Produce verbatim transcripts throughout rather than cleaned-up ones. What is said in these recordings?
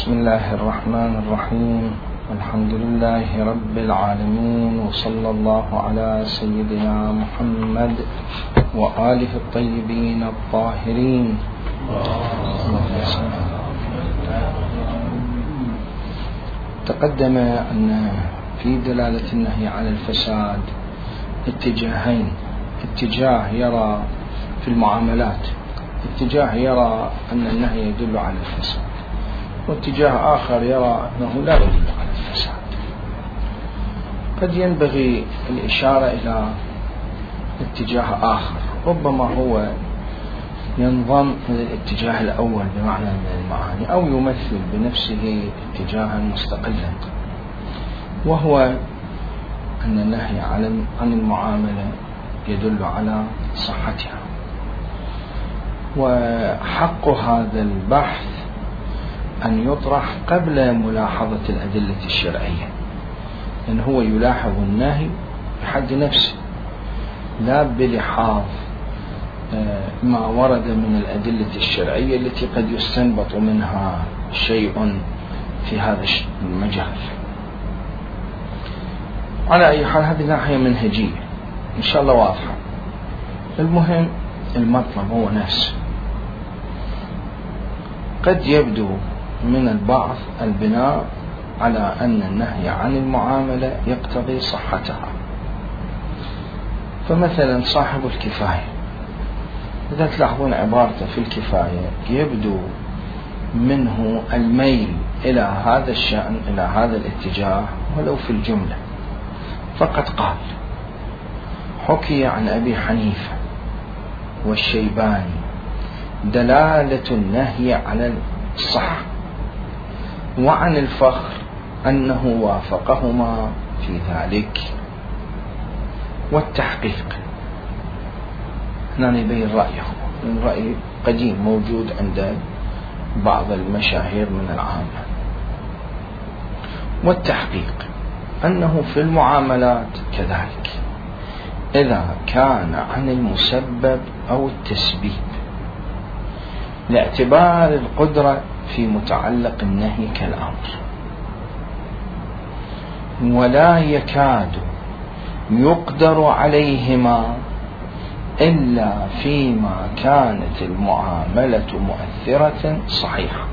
بسم الله الرحمن الرحيم. الحمد لله رب العالمين، وصلى الله على سيدنا محمد وآله الطيبين الطاهرين. تقدم أن في دلالة النهي على الفساد اتجاهين: اتجاه يرى في المعاملات اتجاه يرى أن النهي يدل على الفساد، واتجاه آخر يرى أنه لا يدل على الفساد. قد ينبغي الإشارة إلى اتجاه آخر ربما هو ينضم إلى الاتجاه الأول بمعنى من المعاني، أو يمثل بنفسه اتجاها مستقلا، وهو أن النهي عن المعاملة يدل على صحتها. وحق هذا البحث أن يطرح قبل ملاحظة الأدلة الشرعية، لأن هو يلاحظ النهي بحد نفسه لا بلحاظ ما ورد من الأدلة الشرعية التي قد يستنبط منها شيء في هذا المجال. على أي حال هذه ناحية منهجية إن شاء الله واضحة. المهم المطلب هو نفسه. قد يبدو من البعض البناء على أن النهي عن المعاملة يقتضي صحتها، فمثلا صاحب الكفاية إذا تلاحظون عبارته في الكفاية يبدو منه الميل إلى هذا الشأن، إلى هذا الاتجاه، ولو في الجملة. فقد قال: حكي عن أبي حنيفة والشيباني دلالة النهي على الصحة، وعن الفخر أنه وافقهما في ذلك، والتحقيق. هنا يبين رأيه، رأي قديم موجود عند بعض المشاهير من العامة. والتحقيق أنه في المعاملات كذلك إذا كان عن المسبب أو التسبيب لاعتبار القدرة في متعلق النهي كالأمر، ولا يكاد يقدر عليهما إلا فيما كانت المعاملة مؤثرة صحيحة.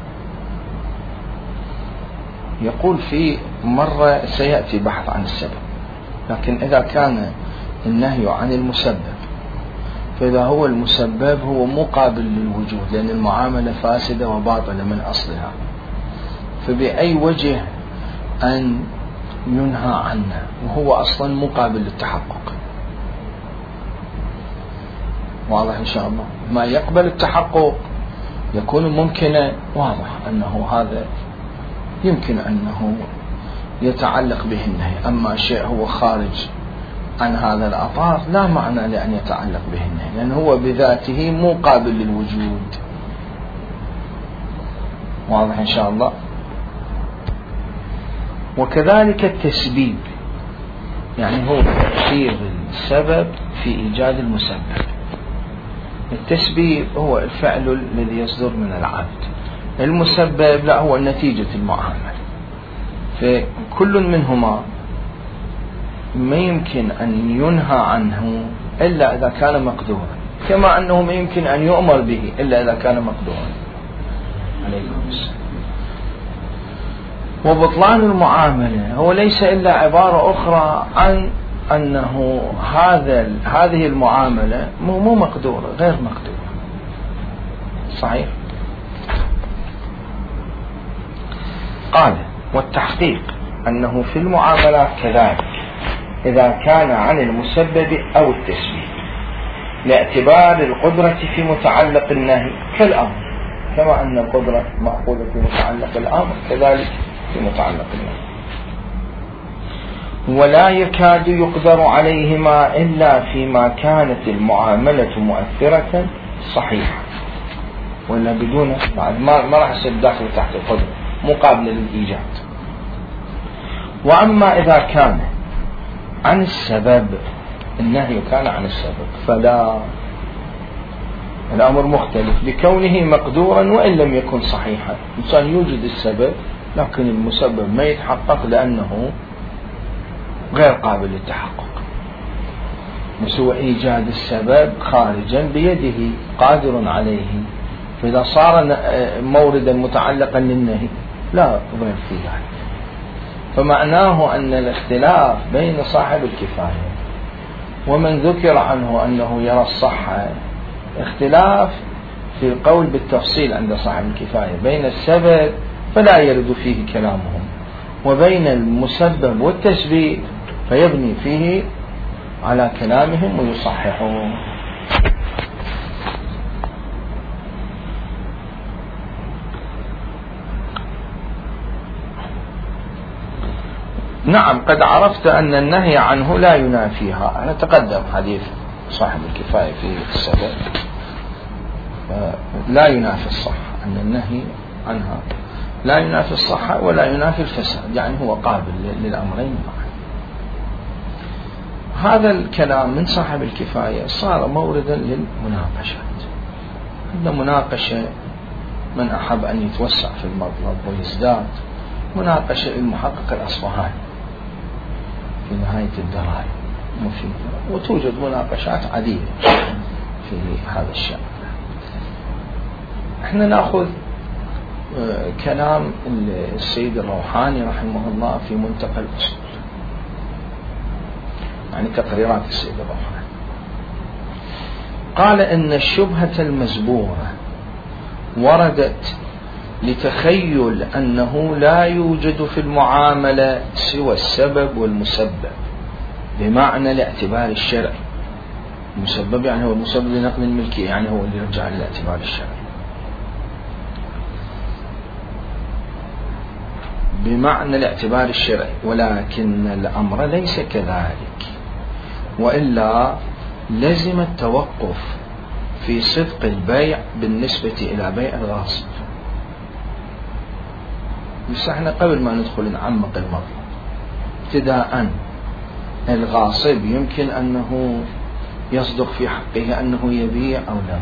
يقول في مرة سيأتي بحث عن السبب، لكن إذا كان النهي عن المسبب فإذا هو المسبب هو مقابل للوجود، لأن المعاملة فاسدة وباطلة من أصلها، فبأي وجه أن ينهى عنه وهو أصلا مقابل للتحقق؟ واضح إن شاء الله. ما يقبل التحقق يكون ممكنا، واضح أنه هذا يمكن أنه يتعلق به النهي. أما شيء هو خارج عن هذا الأطار لا معنى لأن يتعلق به النهي، لأن هو بذاته مقابل للوجود. واضح إن شاء الله. وكذلك التسبيب، يعني هو تأثير السبب في إيجاد المسبب. التسبيب هو الفعل الذي يصدر من العبد، المسبب لا هو نتيجة المعاملة. فكل منهما ما يمكن أن ينهى عنه إلا إذا كان مقدورا، كما أنه ما يمكن أن يؤمر به إلا إذا كان مقدورا. عليكم السلام. وبطلان المعاملة هو ليس إلا عبارة أخرى عن أنه هذا هذه المعاملة مو مقدورة، غير مقدورة. صحيح. قال: والتحقيق أنه في المعاملات كذلك إذا كان عن المسبب أو التسبيب لاعتبار القدرة في متعلق النهي كالأمر، كما أن القدرة مأخوذة في متعلق الأمر كذلك في متعلق النهي. ولا يكاد يقدر عليهما إلا فيما كانت المعاملة مؤثرة صحيحة، ولا بدون بعد ما ما راح يصير داخل تحت القدرة مقابل للإيجاد. وأما إذا كان عن السبب، النهي كان عن السبب، فلا الأمر مختلف لكونه مقدورا وإن لم يكن صحيحا. الإنسان يوجد السبب لكن المسبب ما يتحقق لأنه غير قابل للتحقق. سوى إيجاد السبب خارجا بيده قادر عليه، فإذا صار موردا متعلقا للنهي لا ضير في ذلك. فمعناه أن الاختلاف بين صاحب الكفاية ومن ذكر عنه أنه يرى الصحة اختلاف في القول بالتفصيل عند صاحب الكفاية بين السبب فلا يرد فيه كلامهم، وبين المسبب والتسبيب فيبني فيه على كلامهم ويصححون. نعم، قد عرفت أن النهي عنه لا ينافيها. أنا تقدم حديث صاحب الكفاية في السبب لا ينافي الصحة، أن النهي عنها لا ينافي الصحة ولا ينافي الفساد، يعني هو قابل للأمرين معا. هذا الكلام من صاحب الكفاية صار موردا للمناقشات. عندنا مناقشة من أحب أن يتوسع في المطلب ويزداد، مناقشة المحقق الأصفهاني في نهاية الدرائر مفيدة، وتوجد مناقشات عديدة في هذا الشأن. احنا نأخذ كلام السيد الروحاني رحمه الله في منتقى الأصول، يعني تقريرات السيد الروحاني. قال إن الشبهة المزبورة وردت لتخيل أنه لا يوجد في المعاملة سوى السبب والمسبب، بمعنى الاعتبار الشرعي. المسبب يعني هو المسبب لنقل الملكية، يعني هو اللي يرجع للاعتبار الشرعي، بمعنى الاعتبار الشرعي. ولكن الأمر ليس كذلك، وإلا لزم التوقف في صدق البيع بالنسبة إلى بيع الغاصب. بس احنا قبل ما ندخل نعمق المطلب، ابتداء الغاصب يمكن أنه يصدق في حقه أنه يبيع أو لا،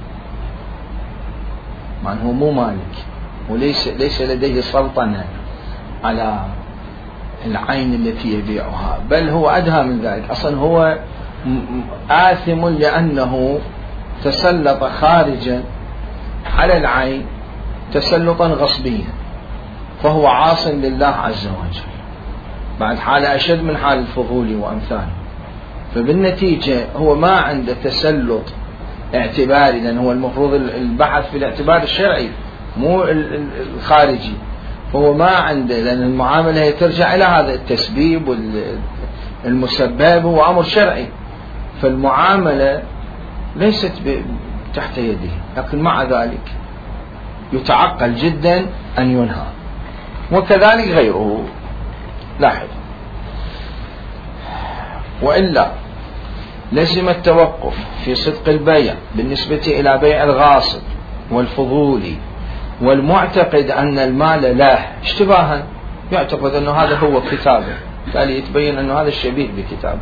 مع أنه مو مالك وليس ليس لديه سلطنة على العين التي يبيعها، بل هو أدهى من ذلك، أصلا هو آثم لأنه تسلط خارجا على العين تسلطا غصبيا، فهو عاص لله عز وجل بعد حالة أشد من حال الفضولي وأمثاله. فبالنتيجة هو ما عنده تسلط اعتباري، لأن هو المفروض البحث في الاعتبار الشرعي مو الخارجي، فهو ما عنده، لأن المعاملة هي ترجع إلى هذا التسبيب والمسبب هو أمر شرعي، فالمعاملة ليست تحت يده، لكن مع ذلك يتعقل جدا أن ينهى، وكذلك غيره. لاحظ، وإلا لزم التوقف في صدق البيع بالنسبة إلى بيع الغاصب والفضولي والمعتقد أن المال له اشتباها، يعتقد أنه هذا هو كتابه، بالتالي يتبين أنه هذا الشبيه بكتابه،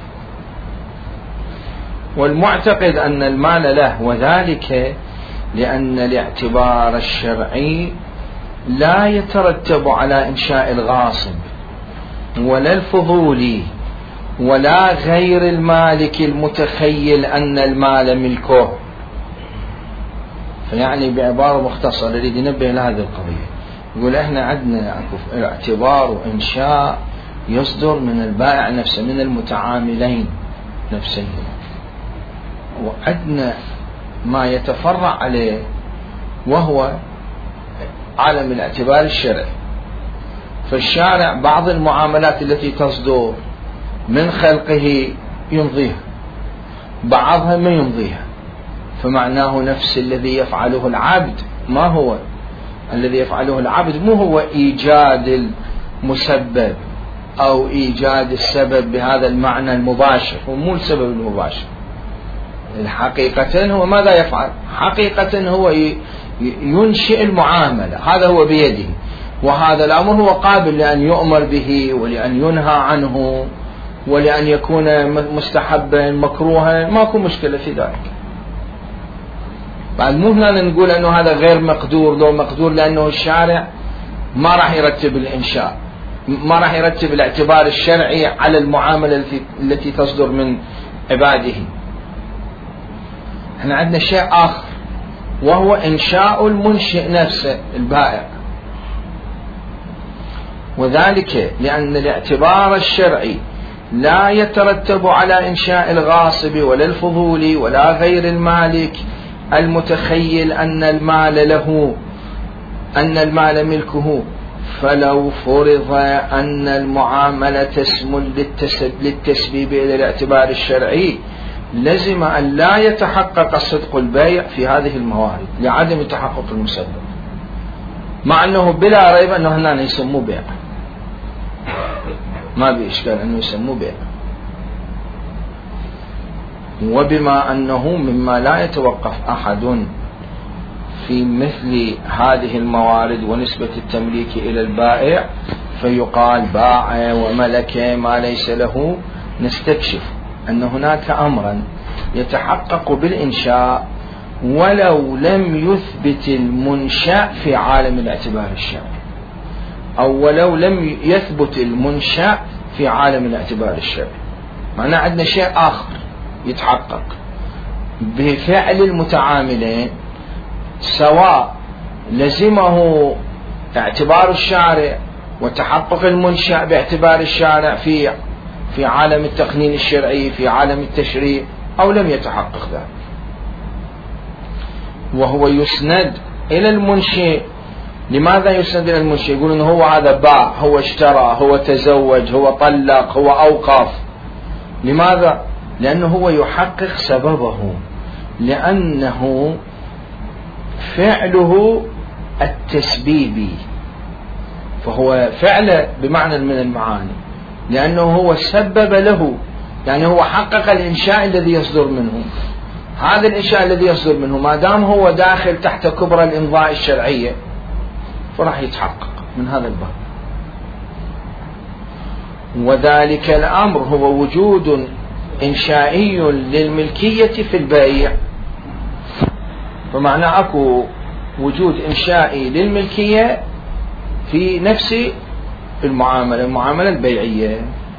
والمعتقد أن المال له، وذلك لأن الاعتبار الشرعي لا يترتب على إنشاء الغاصب ولا الفضولي ولا غير المالك المتخيل أن المال ملكه. فيعني بعبارة مختصرة يريد ينبه لهذه القضية، يقول احنا عندنا اعتبار وإنشاء يصدر من البائع نفسه، من المتعاملين نفسهم، وعندنا ما يتفرع عليه وهو عالم الاعتبار الشرعي. فالشارع بعض المعاملات التي تصدر من خلقه يمضيها، بعضها ما يمضيها، فمعناه نفس الذي يفعله العبد. ما هو الذي يفعله العبد؟ مو هو إيجاد المسبب أو إيجاد السبب بهذا المعنى المباشر، هو مو السبب المباشر. الحقيقة هو ماذا يفعل؟ حقيقة هو ينشئ المعاملة، هذا هو بيده، وهذا الأمر هو قابل لأن يؤمر به ولأن ينهى عنه ولأن يكون مستحبا مكروها، ماكو مشكلة في ذلك. بعد مو هنا نقول أنه هذا غير مقدور، لو مقدور لأنه الشارع ما راح يرتب الإنشاء، ما راح يرتب الاعتبار الشرعي على المعاملة التي تصدر من عباده. احنا عندنا شيء آخر وهو إنشاء المنشئ نفسه البائع، وذلك لأن الاعتبار الشرعي لا يترتب على إنشاء الغاصب ولا الفضولي ولا غير المالك المتخيل أن المال له، أن المال ملكه. فلو فرض أن المعاملة تسمى للتسبيب إلى الاعتبار الشرعي لزم أن لا يتحقق صدق البيع في هذه الموارد لعدم تحقق المسبب، مع أنه بلا ريب أنه هنا يسموه بيع، ما بإشكال أنه يسموه بيع. وبما أنه مما لا يتوقف أحد في مثل هذه الموارد ونسبة التمليك إلى البائع فيقال باع وملك ما ليس له، نستكشف أن هناك أمرا يتحقق بالإنشاء ولو لم يثبت المنشأ في عالم الاعتبار الشرعي، أو ولو لم يثبت المنشأ في عالم الاعتبار الشرعي. معناه عندنا شيء آخر يتحقق بفعل المتعاملين، سواء لزمه اعتبار الشارع وتحقق المنشأ باعتبار الشارع في في عالم التقنين الشرعي في عالم التشريع، أو لم يتحقق ذلك، وهو يسند إلى المنشئ. لماذا يسند إلى المنشئ؟ يقولون هو هذا باع، هو اشترى، هو تزوج، هو طلق، هو أوقف. لماذا؟ لأنه هو يحقق سببه، لأنه فعله التسبيبي، فهو فعل بمعنى من المعاني، لأنه هو سبب له، يعني هو حقق الإنشاء الذي يصدر منه. هذا الإنشاء الذي يصدر منه ما دام هو داخل تحت كبرى الإمضاء الشرعية فراح يتحقق من هذا الباب. وذلك الأمر هو وجود إنشائي للملكية في البيع، فمعنى أكو وجود إنشائي للملكية في نفس المعاملة المعاملة البيعية.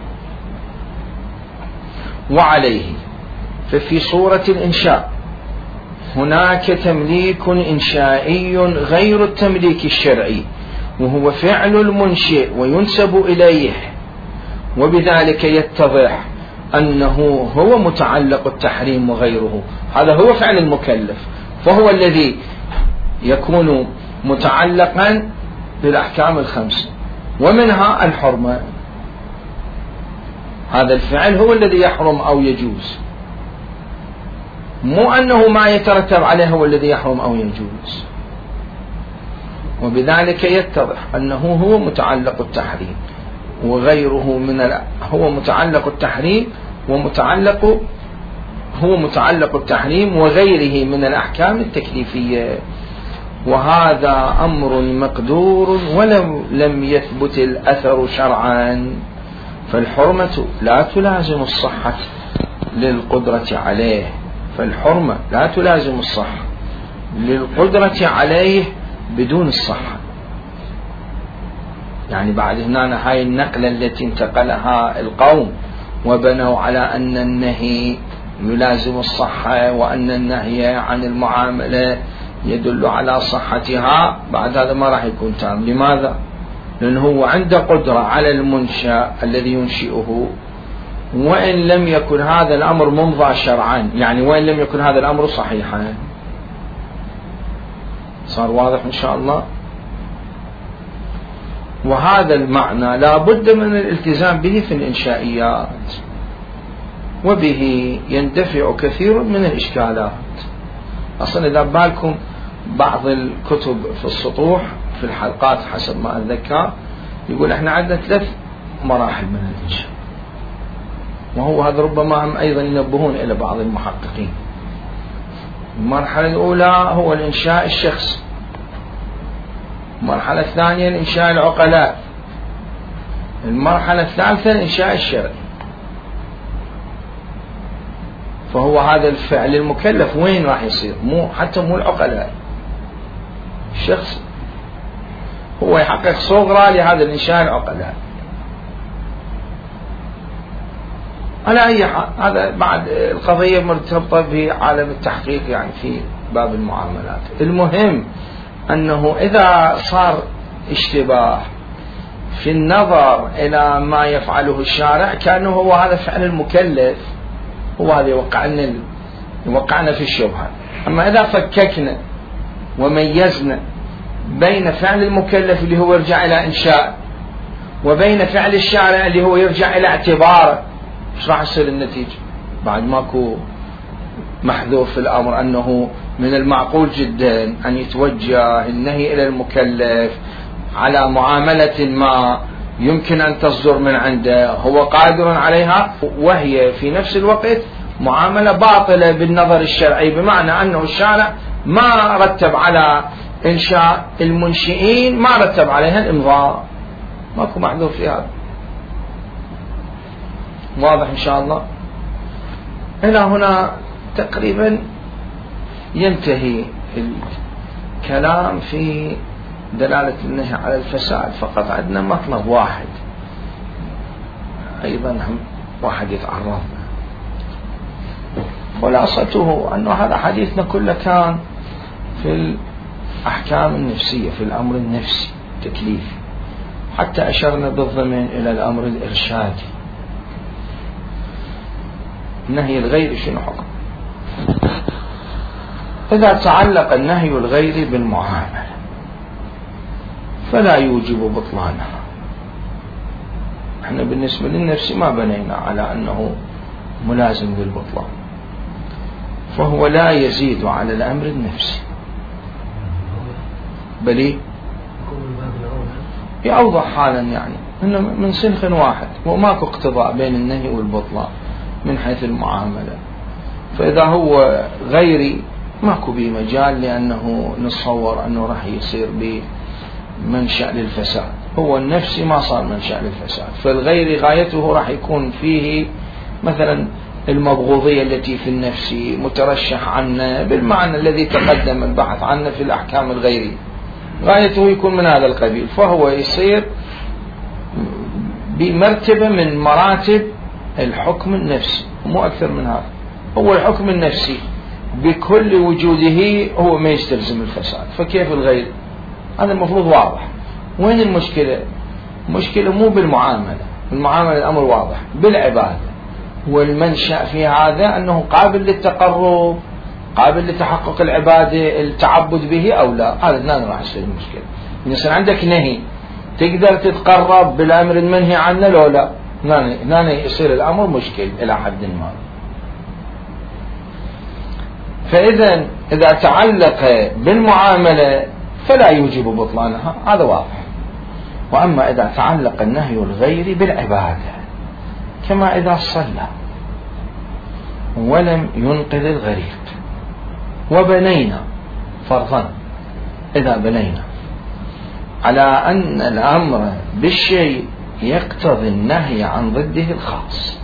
وعليه ففي صورة الإنشاء هناك تمليك إنشائي غير التمليك الشرعي، وهو فعل المنشئ وينسب إليه، وبذلك يتضح أنه هو متعلق التحريم وغيره. هذا هو فعل المكلف، فهو الذي يكون متعلقا بالأحكام الخمسة، ومنها الحرمة. هذا الفعل هو الذي يحرم أو يجوز، مو أنه ما يترتب عليه هو الذي يحرم أو يجوز. وبذلك يتضح أنه هو متعلق التحريم وغيره من ال... هو متعلق التحريم ومتعلق هو متعلق التحريم وغيره من الأحكام التكليفية. وهذا أمر مقدور ولو لم يثبت الأثر شرعا، فالحرمة لا تلازم الصحة للقدرة عليه، فالحرمة لا تلازم الصحة للقدرة عليه بدون الصحة. يعني بعد هنا هاي النقلة التي انتقلها القوم وبنوا على أن النهي يلازم الصحة وأن النهي عن المعاملة يدل على صحتها، بعد هذا ما راح يكون تام. لماذا؟ لأنه هو عنده قدرة على المنشأ الذي ينشئه، وإن لم يكن هذا الأمر ممضى شرعا، يعني وإن لم يكن هذا الأمر صحيحا. صار واضح إن شاء الله؟ وهذا المعنى لا بد من الالتزام به في الإنشائيات، وبه يندفع كثير من الإشكالات. أصلا إذا بالكم بعض الكتب في السطوح في الحلقات حسب ما أتذكر يقول إحنا عندنا ثلاث مراحل من الإنشاء، وهو هذا ربما هم أيضا ينبهون إلى بعض المحققين. المرحلة الأولى هو الإنشاء الشخصي، المرحلة الثانية الإنشاء العقلاء، المرحلة الثالثة الإنشاء الشرعي. فهو هذا الفعل المكلف وين راح يصير؟ مو حتى مو العقلاء، الشخص هو يحقق صغرى لهذا الإنشاء العقلاء. على أي حال هذا بعد القضية مرتبطة بعالم التحقيق يعني في باب المعاملات. المهم أنه إذا صار اشتباه في النظر إلى ما يفعله الشارع كأنه هو هذا فعل المكلف، هو هذا يوقعنا يوقعنا في الشبهة. أما إذا فككنا وميزنا بين فعل المكلف اللي هو يرجع إلى إنشاء وبين فعل الشارع اللي هو يرجع إلى اعتباره، ايش راح يصير النتيجة؟ بعد ماكو محذوف في الأمر أنه من المعقول جدا أن يتوجه النهي إلى المكلف على معاملة ما يمكن أن تصدر من عنده هو قادر عليها، وهي في نفس الوقت معاملة باطلة بالنظر الشرعي، بمعنى أنه الشارع ما رتب على إنشاء المنشئين ما رتب عليها الإمضاء، ماكو محذوف في هذا. واضح إن شاء الله؟ إلى هنا تقريبا ينتهي الكلام في دلالة النهي على الفساد. فقط عندنا مطلب واحد أيضا هم واحد يتعرض، خلاصته أنه هذا حديثنا كله كان في الأحكام النفسية، في الأمر النفسي التكليفي، حتى أشرنا بالضمن إلى الأمر الإرشادي. النهي الغيري شنو حكم؟ إذا تعلق النهي الغيري بالمعاملة فلا يوجب بطلانها. احنا بالنسبة للنفس ما بنينا على أنه ملازم للبطلان، فهو لا يزيد على الأمر النفسي، بل يأوضح حالا يعني إنه من سنخ واحد وماكو اقتضاء بين النهي والبطلان من حيث المعاملة. فإذا هو غيري ماكو بيه مجال، لأنه نتصور أنه راح يصير بمنشأ للفساد. هو النفسي ما صار منشأ للفساد، فالغيري غايته راح يكون فيه مثلا المبغوضية التي في النفس مترشح عنه بالمعنى الذي تقدم البحث عنه في الأحكام الغيرية، غايته يكون من هذا القبيل، فهو يصير بمرتبة من مراتب الحكم النفسي، مو أكثر من هذا. هو الحكم النفسي بكل وجوده هو ما يستلزم الفساد، فكيف الغير؟ هذا المفروض واضح. وين المشكلة؟ المشكلة مو بالمعاملة، المعاملة الأمر واضح، بالعبادة. والمنشأ في هذا أنه قابل للتقرب، قابل لتحقق العبادة التعبد به أو لا. هذا هنا راح يصير المشكلة. مثلا عندك نهي تقدر تتقرب بالأمر المنهي عنه لو لا، هنا يصير الأمر مشكل إلى حد ما. فإذا إذا تعلق بالمعاملة فلا يوجب بطلانها، هذا واضح. وأما إذا تعلق النهي الغيري بالعبادة، كما إذا صلى ولم ينقذ الغريق وبنينا فرضا، إذا بنينا على أن الأمر بالشيء يقتضي النهي عن ضده الخاص،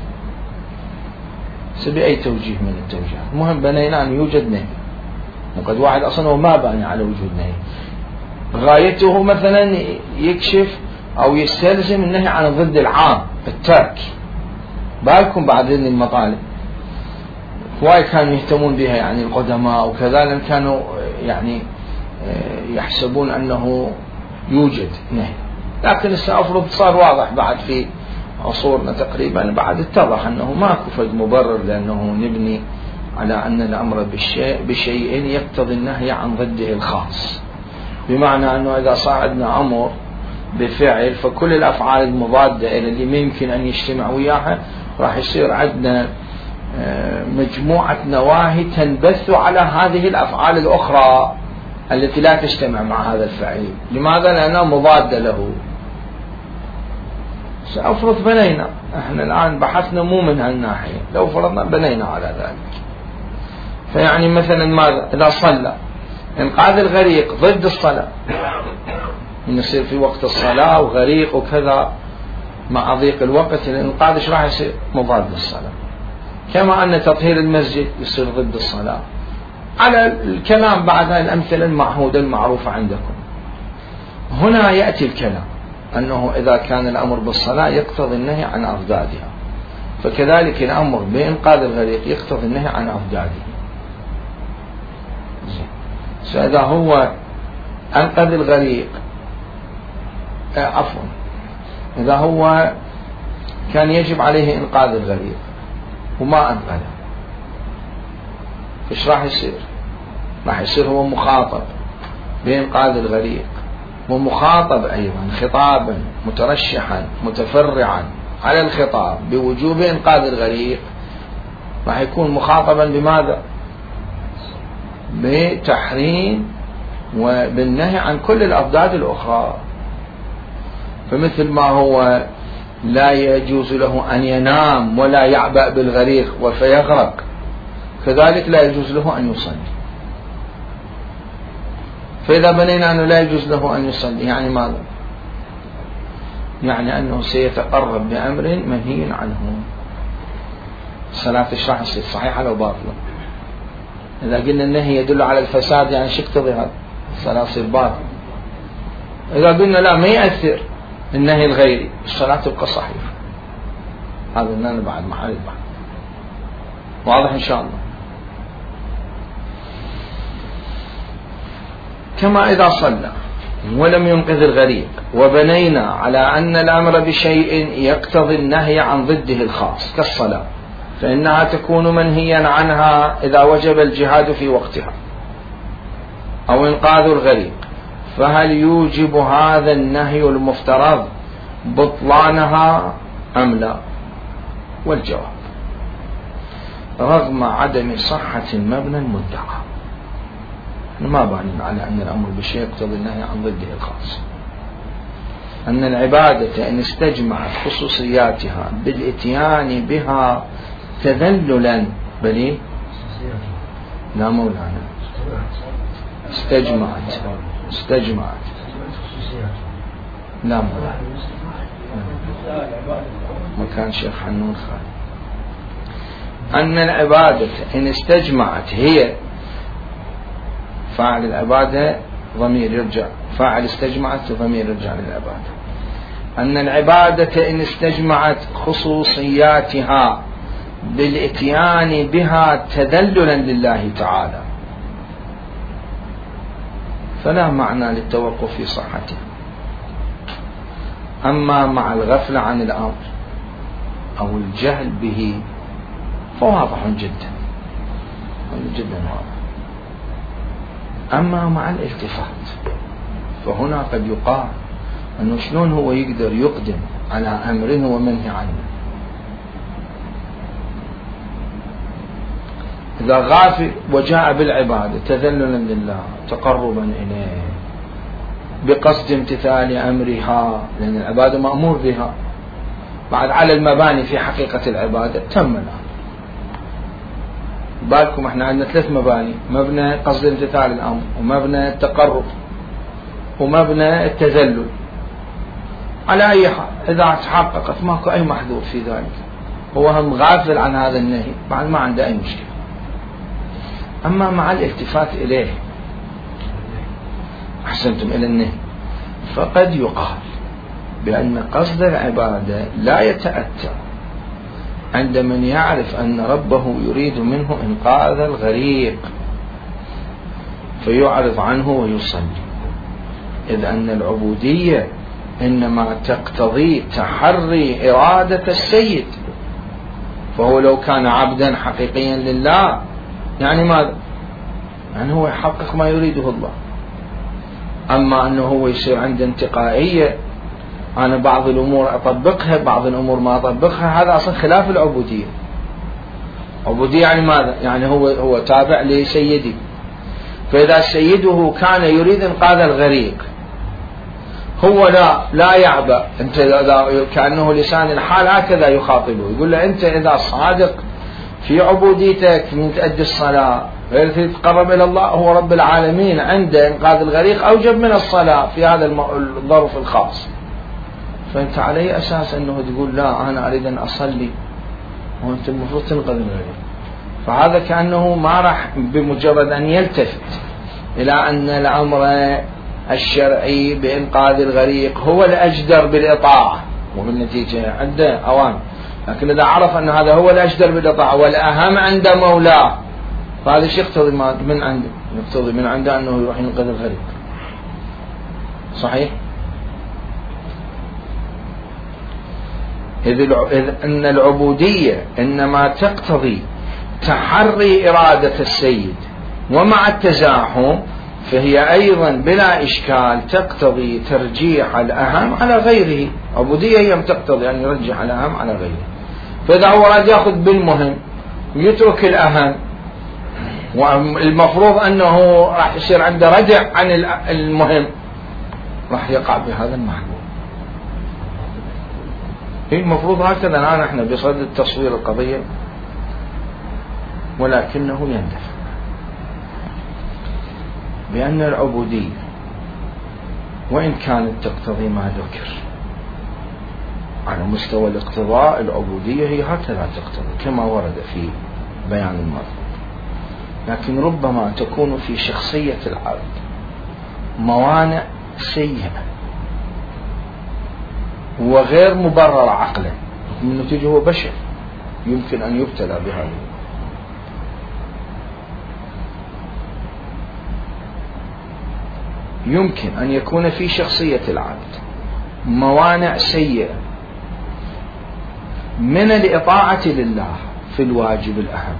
بأي توجيه من التوجيهات، المهم بنينا أن يوجد نهي، وقد واحد أصلا ما باني على وجود نهي، غايته مثلا يكشف أو يستلزم النهي عن ضد العام الترك. بالكم بعد ذن المطالب وايد كانوا يهتمون بها يعني القدماء وكذا، لأن كانوا يعني يحسبون أنه يوجد نهي، لكن سأفرض صار واضح بعد في عصورنا تقريبا، بعد اتضح أنه ماكو فد مبرر لأنه نبني على أن الأمر بالشيء بشيء يقتضي النهي عن ضده الخاص، بمعنى أنه إذا صار عندنا أمر بفعل فكل الأفعال المضادة إلى اللي ما يمكن أن يجتمع وياها راح يصير عندنا مجموعة نواهي تنبث على هذه الأفعال الأخرى التي لا تجتمع مع هذا الفعل. لماذا؟ لأنها مضادة له. سأفرض بنينا، احنا الآن بحثنا مو من هالناحية، لو فرضنا بنينا على ذلك. فيعني مثلا ماذا؟ إذا صلى إنقاذ الغريق ضد الصلاة، يصير في وقت الصلاة وغريق وكذا مع ضيق الوقت، الإنقاذ ايش راح يصير؟ مضاد للصلاة. كما أن تطهير المسجد يصير ضد الصلاة، على الكلام بعد الأمثلة المعهودة المعروفة عندكم. هنا يأتي الكلام أنه إذا كان الأمر بالصلاة يقتضي النهي عن أضدادها، فكذلك الأمر بإنقاذ الغريق يقتضي النهي عن أضداده. فإذا هو أنقذ الغريق آه عفوا إذا هو كان يجب عليه إنقاذ الغريق وما أنقذه، إيش راح يصير؟ راح يصير هو مخاطب بإنقاذ الغريق، ومخاطب أيضا خطابا مترشحا متفرعا على الخطاب بوجوب إنقاذ الغريق، راح يكون مخاطبا بماذا؟ بتحريم وبالنهي عن كل الأضداد الأخرى. فمثل ما هو لا يجوز له أن ينام ولا يعبأ بالغريق فيغرق، كذلك لا يجوز له أن يصلي. فإذا بنينا أنه لا يجوز له أن يصلي يعني ماذا؟ يعني أنه سيتقرب بأمر منهي عنه. الصلاة ايش راح تصير؟ صحيحة لو باطلة؟ إذا قلنا النهي يدل على الفساد يعني شو يقتضي هذا؟ الصلاة تصير باطلة. إذا قلنا لا ما يأثر النهي الغيري الصلاة تبقى صحيحة. هذا لنا بعد محل البحث. واضح إن شاء الله؟ كما إذا صلى ولم ينقذ الغريق وبنينا على أن الأمر بشيء يقتضي النهي عن ضده الخاص كالصلاة، فإنها تكون منهيا عنها إذا وجب الجهاد في وقتها أو إنقاذ الغريق، فهل يوجب هذا النهي المفترض بطلانها أم لا؟ والجواب رغم عدم صحة المبنى المدعى، ما بانين على أن الأمر بشيء يقتضي النهي عن ضده الخاص، أن العبادة إن استجمعت خصوصياتها بالإتيان بها تذللا بل لا مولانا استجمعت استجمعت لا مولانا مكان شيخ حنون خالد. أن العبادة إن استجمعت هي فاعل العبادة ضمير يرجع، فاعل استجمعت ضمير يرجع للعبادة. أن العبادة إن استجمعت خصوصياتها بالإتيان بها تذللا لله تعالى فلا معنى للتوقف في صحته. أما مع الغفلة عن الأمر أو الجهل به فواضح جدا جدا واضح. أما مع الالتفات فهنا قد يقال أنه شلون هو يقدر يقدم على أمر ومنهي عنه. إذا غافل وجاء بالعبادة تذللا لله تقربا إليه بقصد امتثال أمرها، لأن العبادة مأمور بها، بعد على المباني في حقيقة العبادة تم الأمر. بالكم احنا عندنا ثلاث مباني: مبنى قصد امتثال الأمر، ومبنى التقرب، ومبنى التذلل. على أي حال إذا تحققت ماكو أي محذور في ذلك، هو هم غافل عن هذا النهي بعد ما عنده أي مشكلة. أما مع الالتفات إليه أحسنتم إلى النهي فقد يقال بأن قصد العبادة لا يتأتى عند من يعرف أن ربه يريد منه إنقاذ الغريق فيعرض عنه ويصلي، إذ أن العبودية إنما تقتضي تحري إرادة السيد، فهو لو كان عبدا حقيقيا لله يعني ماذا؟ يعني هو يحقق ما يريده الله. أما أنه هو يصير عنده انتقائية، أنا بعض الأمور أطبقها بعض الأمور ما أطبقها، هذا أصلا خلاف العبودية. عبودية يعني ماذا؟ يعني هو هو تابع لسيدي، فإذا سيده كان يريد إنقاذ الغريق هو لا لا يعبأ، أنت كأنه لسان الحال هكذا يخاطبه، يقول له أنت إذا صادق في عبوديتك من تؤدي الصلاة غير تتقرب إلى الله، هو رب العالمين عنده إنقاذ الغريق أوجب من الصلاة في هذا الظرف الخاص، فأنت على أي أساس أنه تقول لا أنا أريد أن أصلي وأنت المفروض تنقذ الغريق. فهذا كأنه ما راح بمجرد أن يلتفت إلى أن الأمر الشرعي بإنقاذ الغريق هو الأجدر بالإطاعة، وبالنتيجة عنده أوان. لكن إذا عرف أن هذا هو الأجدر بالإطاعة والأهم عند مولاه، فهذا شيء يقتضي من عنده، يقتضي من عنده أنه يروح ينقذ الغريق. صحيح؟ إذ أن العبودية إنما تقتضي تحري إرادة السيد، ومع التزاحم فهي أيضا بلا إشكال تقتضي ترجيح الأهم على غيره. عبودية هي تقتضي أن يرجح الأهم على غيره. فإذا هو راد يأخذ بالمهم ويترك الأهم، والمفروض أنه راح يصير عنده ردع عن المهم، راح يقع بهذا المحبوب. المفروض هكذا الآن احنا بصدد تصوير القضية، ولكنه يندفع بأن العبودية وإن كانت تقتضي ما ذكر على مستوى الاقتضاء، العبودية هي هكذا تقتضي كما ورد في بيان المطلوب، لكن ربما تكون في شخصية العبد موانع سيئة وغير مبرر عقلا، من النتيجة هو بشر يمكن أن يبتلى بهذا. يمكن أن يكون في شخصية العبد موانع سيئة من الإطاعة لله في الواجب الأهم،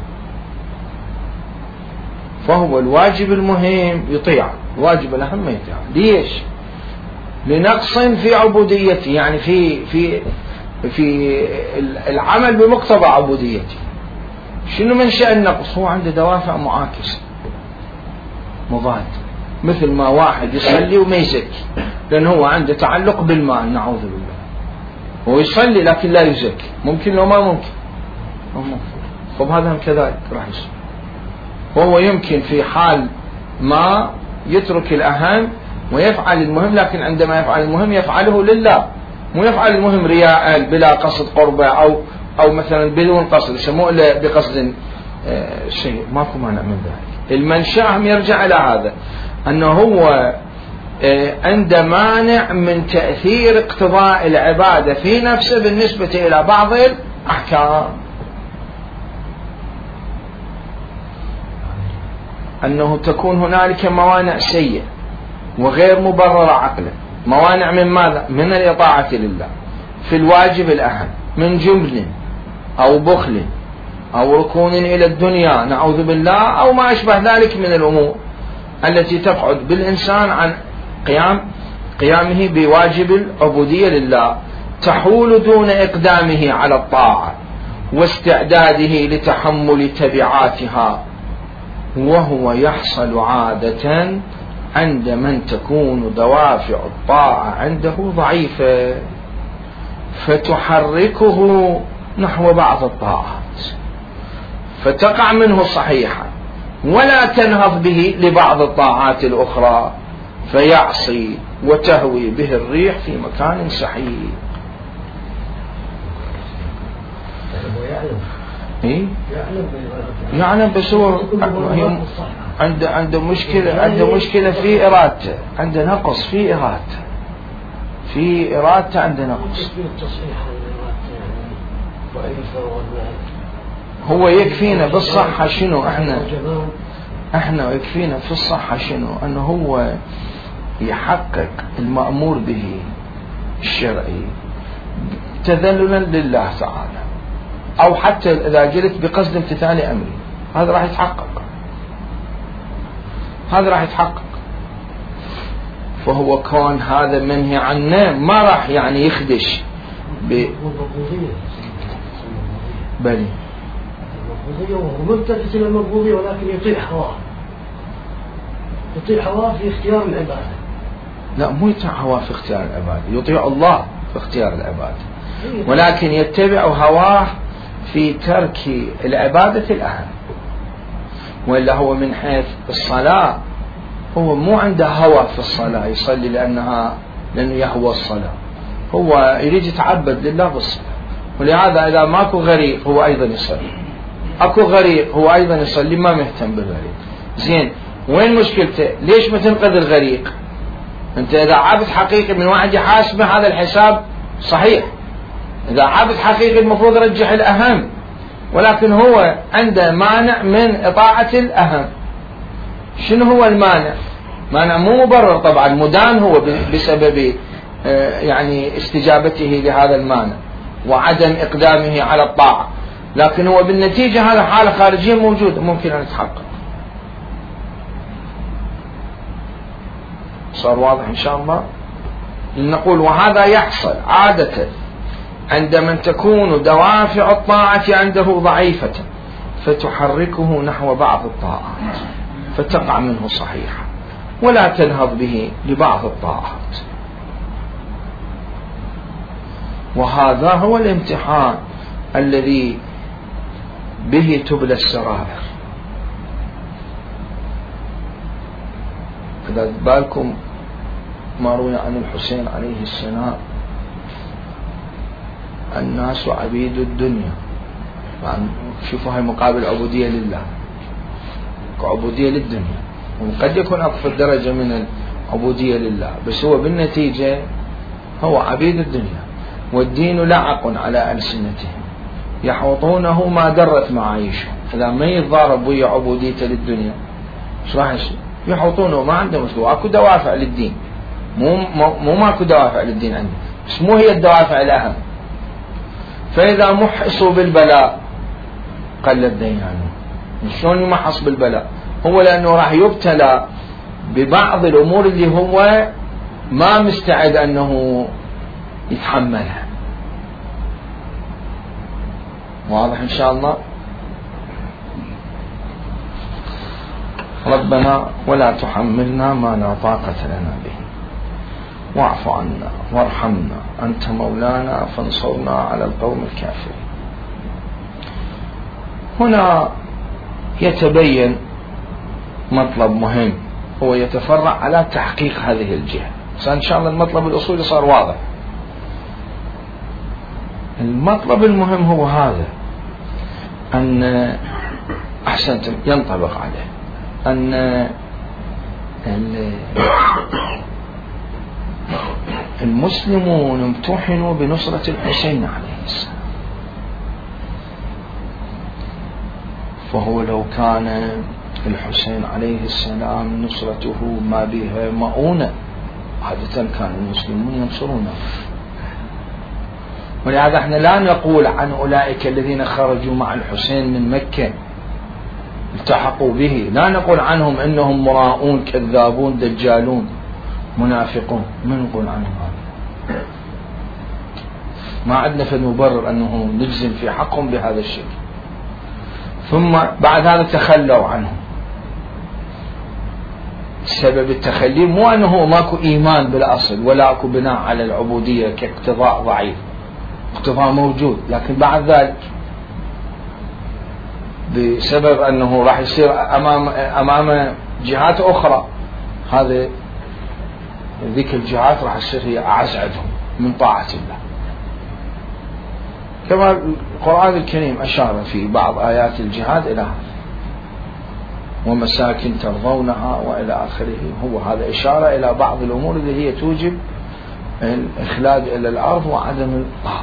فهو الواجب المهم يطيع، الواجب الأهم ما يطيع. ليش؟ لنقص في عبوديته، يعني في في في العمل بمقتضى عبوديته. شنو منشأ النقص؟ هو عنده دوافع معاكسة مضاد، مثل ما واحد يصلي وما يزكي لأن هو عنده تعلق بالمال، نعوذ بالله، هو يصلي لكن لا يزكي، ممكن لو ما ممكن؟ ممكن. طب هذا هم كذلك راح يصير. وهو يمكن في حال ما يترك الأهم ويفعل المهم، لكن عندما يفعل المهم يفعله لله، مو يفعل المهم رياء بلا قصد قربة أو أو مثلا بدون قصد، يسموه بقصد آه شيء، ماكو مانع من ذلك. المنشأ يرجع إلى هذا، أنه هو آه عنده مانع من تأثير اقتضاء العبادة في نفسه بالنسبة إلى بعض الأحكام، أنه تكون هنالك موانع سيئة وغير مبررة عقلا. موانع من ماذا؟ من الإطاعة لله في الواجب الأهم، من جبن أو بخل أو ركون إلى الدنيا نعوذ بالله، أو ما أشبه ذلك من الأمور التي تقعد بالإنسان عن قيام قيامه بواجب العبودية لله، تحول دون إقدامه على الطاعة واستعداده لتحمل تبعاتها، وهو يحصل عادة عند من تكون دوافع الطاعة عنده ضعيفة فتحركه نحو بعض الطاعات، فتقع منه صحيحة ولا تنهض به لبعض الطاعات الأخرى، فيعصي وتهوي به الريح في مكان سحيق. إيه؟ يعلم، بس هو عنده عنده مشكلة عنده مشكلة في إرادته، عنده نقص في إرادته، في إرادته عنده نقص. هو يكفينا بالصحة شنو؟ احنا احنا يكفينا في الصحة شنو؟ انه هو يحقق المأمور به الشرعي تذللا لله تعالى، او حتى اذا جلت بقصد امتثال امره، هذا راح يتحقق، هذا راح يتحقق. فهو كون هذا منهي عنه ما راح يعني يخدش ب بلي وهو ملتفت الى المرغوبية، ولكن يطيع هواه، يطيع هواه في اختيار العبادة. لا، مو يطيع هواه في اختيار العبادة، يطيع الله في اختيار العبادة، ولكن يتبع هواه في ترك العبادة الأهم. وإلا هو من حيث الصلاة هو مو عنده هوى في الصلاة يصلي لأنها لأنه يهوى الصلاة، هو يريد يتعبد لله بالصلاة، ولهذا إذا ماكو غريق هو أيضا يصلي، أكو غريق هو أيضا يصلي، ما مهتم بالغريق. زين وين مشكلته؟ ليش ما تنقذ الغريق؟ أنت إذا عابد حقيقي من واحد يحاسبه هذا الحساب صحيح، إذا عابد حقيقي المفروض يرجح الأهم، ولكن هو عنده مانع من إطاعة الأهم. شنو هو المانع؟ مانع مو مبرر طبعا، مدان هو بسبب يعني استجابته لهذا المانع وعدم إقدامه على الطاعة، لكن هو بالنتيجة هذا حالة خارجية موجودة ممكن أن تتحقق. صار واضح إن شاء الله؟ نقول وهذا يحصل عادة عند من تكون دوافع الطاعة عنده ضعيفة فتحركه نحو بعض الطاعات فتقع منه صحيحة ولا تنهض به لبعض الطاعات. وهذا هو الامتحان الذي به تبلى السرائر. إذا بالكم ما روي عن الحسين عليه السلام الناس عبيد الدنيا، يعني شوفوا هاي مقابل عبودية لله، عبودية للدنيا، وقد يكون أقصى درجة من العبودية لله، بس هو بالنتيجة هو عبيد الدنيا. والدين لعق على ألسنتهم يحوطونه ما درت معايشهم. إذا ما يتضارب ويا عبوديته للدنيا ايش راح يصير؟ يحوطونه ما عنده مشروع. اكو دوافع للدين، مو مو ماكو دوافع للدين عنده، بس مو هي الدوافع الأهم. فإذا محصوا بالبلاء قل الدين عنه. شلون يمحص بالبلاء؟ هو لأنه راح يبتلى ببعض الأمور اللي هو ما مستعد أنه يتحملها. واضح إن شاء الله؟ ربنا ولا تحملنا ما لا طاقة لنا به واعف عنا وارحمنا أنت مولانا فانصرنا على القوم الكافرين. هنا يتبين مطلب مهم هو يتفرع على تحقيق هذه الجهة. إن شاء الله المطلب الأصولي صار واضح. المطلب المهم هو هذا، أن أحسنت ينطبق عليه أن المسلمون امتحنوا بنصرة الحسين عليه السلام، فهو لو كان الحسين عليه السلام نصرته ما بها مؤونة عادة كان المسلمون ينصرونه. ولهذا احنا لا نقول عن أولئك الذين خرجوا مع الحسين من مكة التحقوا به، لا نقول عنهم إنهم مراؤون كذابون دجالون منافقون، ما نقول عنهم هذا. ما عندنا في مبرر أنه نجزم في حقهم بهذا الشكل. ثم بعد هذا تخلوا عنهم. سبب التخلي مو أنه ماكو إيمان بالأصل ولا أكو بناء على العبودية كاقتضاء ضعيف، اقتضاء موجود، لكن بعد ذلك بسبب أنه راح يصير أمام أمام جهات أخرى، هذا ذيك الجهات راح تصير هي أعز عندهم من طاعة الله، كما القرآن الكريم أشار في بعض آيات الجهاد إلى هذا، ومساكن ترضونها وإلى آخره. هو هذا إشارة إلى بعض الأمور اللي هي توجب الإخلاد إلى الأرض وعدم الطاعة.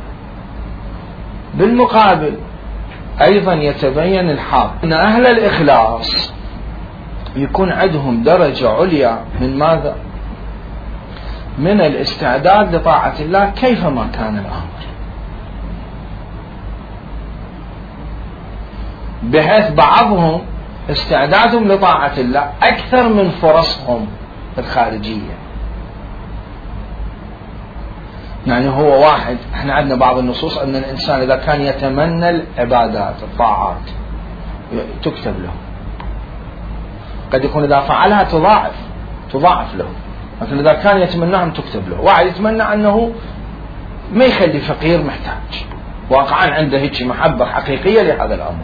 بالمقابل أيضا يتبين الحق أن أهل الإخلاص يكون عندهم درجة عليا من ماذا؟ من الاستعداد لطاعة الله كيفما كان الأمر، بحيث بعضهم استعدادهم لطاعة الله أكثر من فرصهم الخارجية. يعني هو واحد، احنا عندنا بعض النصوص أن الإنسان إذا كان يتمنى العبادات الطاعات تكتب له، قد يكون إذا فعلها تضاعف تضاعف له، لكن إذا كان يتمناهم تكتب له. واحد يتمنى أنه ما يخلي فقير محتاج، واقعا عنده هيك محبة حقيقية لهذا الأمر،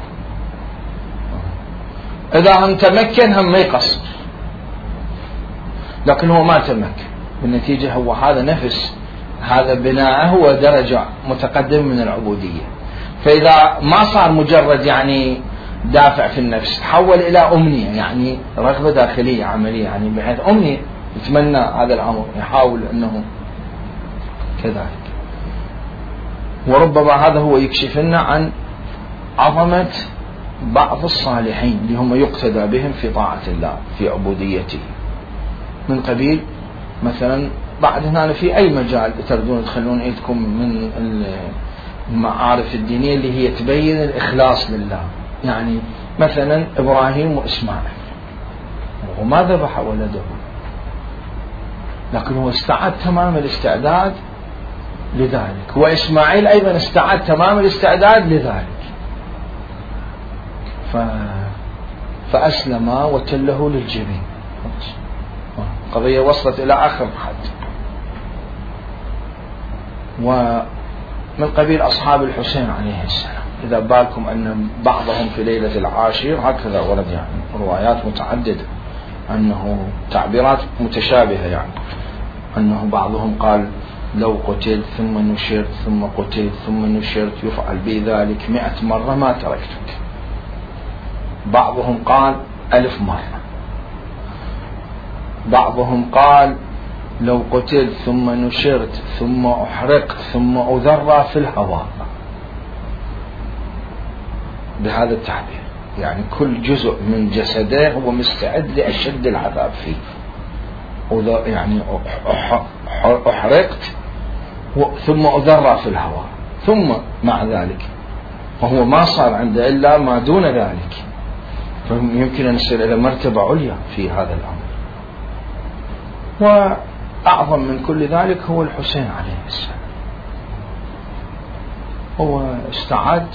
إذا هم تمكن هم ما يقصر، لكن هو ما تمكن، بالنتيجة هو هذا نفس هذا بناءه هو درجة متقدمة من العبودية. فإذا ما صار مجرد يعني دافع في النفس، تحول إلى أمنية، يعني رغبة داخلية عملية، يعني بحيث أمنية يتمنى هذا الأمر، يحاول أنه كذلك. وربما هذا هو يكشف لنا عن عظمة بعض الصالحين اللي هم يقتدى بهم في طاعة الله في عبوديته، من قبيل مثلا بعد هنا في أي مجال تردون تخلون ايدكم من المعارف الدينية اللي هي تبين الإخلاص لله. يعني مثلا إبراهيم وإسماعيل، وما ذبح ولده، لكن هو استعد تمام الاستعداد لذلك، وإسماعيل أيضا استعد تمام الاستعداد لذلك، ف... فأسلم وتله للجبين. قضية وصلت إلى آخر حد. ومن قبيل أصحاب الحسين عليه السلام، إذا بالكم أن بعضهم في ليلة العاشر هكذا ورد، يعني روايات متعددة أنه تعبيرات متشابهة، يعني أنه بعضهم قال لو قتلت ثم نشرت ثم قتلت ثم نشرت يفعل بي ذلك مئة مرة ما تركتك. بعضهم قال ألف مرة. بعضهم قال لو قتلت ثم نشرت ثم أحرقت ثم أذرى في الهواء، بهذا التعبير، يعني كل جزء من جسده هو مستعد لأشد العذاب فيه. يعني أحرقت ثم أذرى في الهواء، ثم مع ذلك وهو ما صار عنده إلا ما دون ذلك، فيمكن أن نصل إلى مرتبة عليا في هذا الأمر. وأعظم من كل ذلك هو الحسين عليه السلام، هو استعد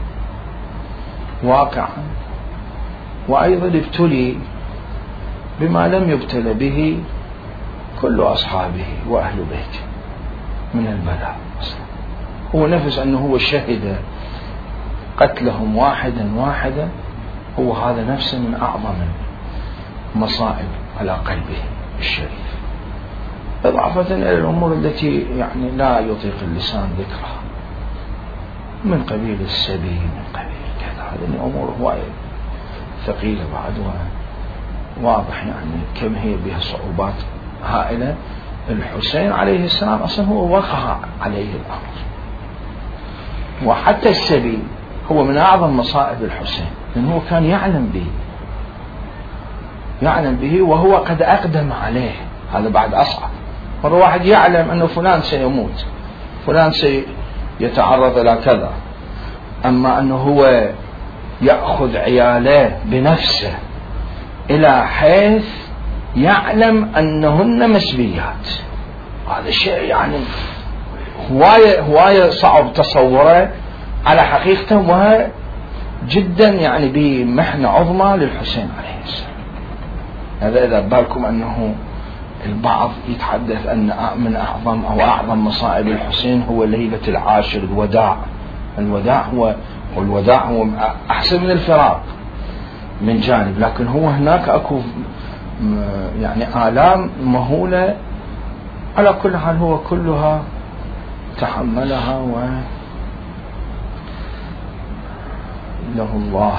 واقعا، وأيضا ابتلي بما لم يبتل به كل أصحابه وأهل بيته من البلاء. هو نفس أنه هو شهد قتلهم واحدا واحدا، هو هذا نفسه من أعظم المصائب على قلبه الشريف، إضافة إلى الأمور التي يعني لا يطيق اللسان ذكرها، من قبيل السبي، من قبيل كذا. هذه الأمور هواية ثقيلة بعد، وواضح يعني كم هي بها صعوبات هائلة. الحسين عليه السلام أصلا هو وقع عليه الأمر، وحتى السبي هو من أعظم مصائب الحسين، لأنه كان يعلم به يعلم به وهو قد أقدم عليه. هذا بعد أصعب. مرة واحد يعلم أنه فلان سيموت، فلان سيتعرض إلى كذا، أما أنه هو يأخذ عياله بنفسه إلى حيث يعلم أنهن مسبيات، هذا الشيء يعني هواية هواية صعب تصوره على حقيقته، وهي جدا يعني بمحنة عظمى للحسين عليه السلام. هذا إذا بالكم أنه البعض يتحدث أن من أعظم أو أعظم مصائب الحسين هو ليلة العاشر، الوداع. الوداع هو والوداع هو أحسن من الفراق من جانب، لكن هو هناك أكو يعني آلام مهولة. على كل حال هو كلها تحملها، و له الله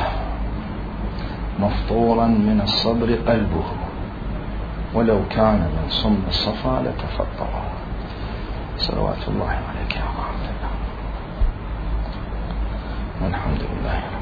مفطورا من الصبر قلبه، ولو كان من صم الصفا لتفطر. صلوات الله عليك يا محمد. والحمد لله.